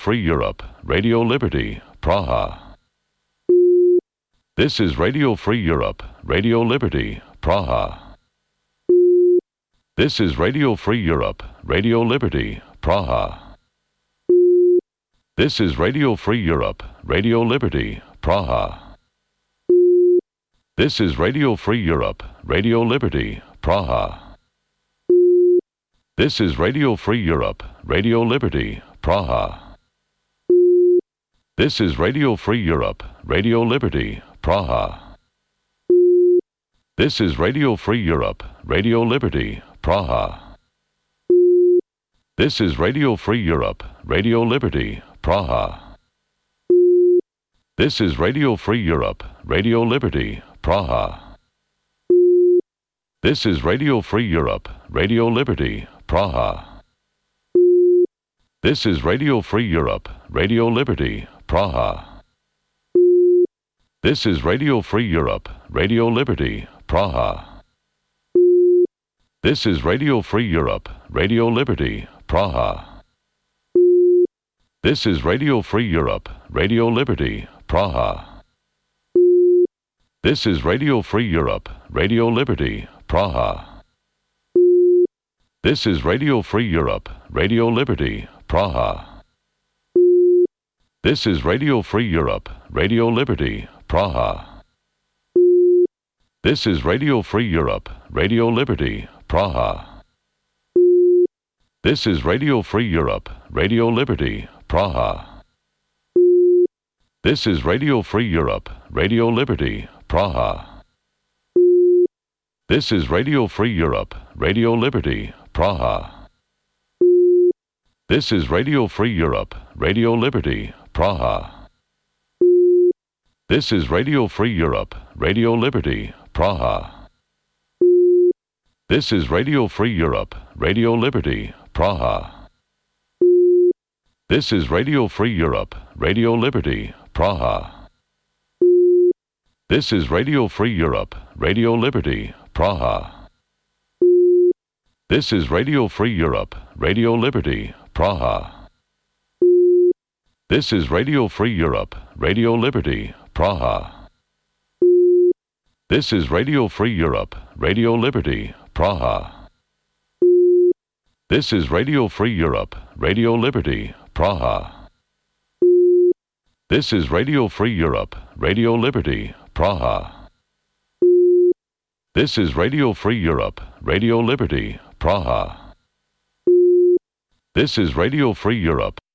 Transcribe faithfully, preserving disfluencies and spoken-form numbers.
Free Europe, Radio Liberty, Praha. This is Radio Free Europe, Radio Liberty, Praha. This is Radio Free Europe, Radio Liberty, Praha. This is Radio Free Europe, Radio Liberty, Praha. This is Radio Free Europe, Radio Liberty, Praha. This is Radio Free Europe, Radio Liberty, Praha. This is Radio Free Europe, Radio Liberty, Praha. This is Radio Free Europe, Radio Liberty, Praha. This is Radio Free Europe, Radio Liberty, Praha. This is Radio Free Europe, Radio Liberty, Praha. This is Radio Free Europe, Radio Liberty, Praha. This is Radio Free Europe, Radio Liberty, Praha. This is Radio Free Europe, Radio Liberty, Praha. This is Radio Free Europe, Radio Liberty, Praha. This is Radio Free Europe, Radio Liberty, Praha. This is Radio Free Europe, Radio Liberty, Praha. This is Radio Free Europe, Radio Liberty, Praha. This is Radio Free Europe, Radio Liberty, Praha. This is Radio Free Europe, Radio Liberty, Praha. This is Radio Free Europe, Radio Liberty, Praha. This is Radio Free Europe, Radio Liberty, Praha. This is Radio Free Europe, Radio Liberty, Praha. This is Radio Free Europe, Radio Liberty, Praha. This is Radio Free Europe, Radio Liberty, Praha. This is Radio Free Europe, Radio Liberty, Praha. This is Radio Free Europe, Radio Liberty, Praha. This is Radio Free Europe, Radio Liberty, Praha. This is Radio Free Europe, Radio Liberty, Praha. This is Radio Free Europe, Radio Liberty, Praha. This is Radio Free Europe, Radio Liberty, Praha. This is Radio Free Europe, Radio Liberty, Praha. This is Radio Free Europe, Radio Liberty, Praha. This is Radio Free Europe, Radio Liberty, Praha. This is Radio Free Europe.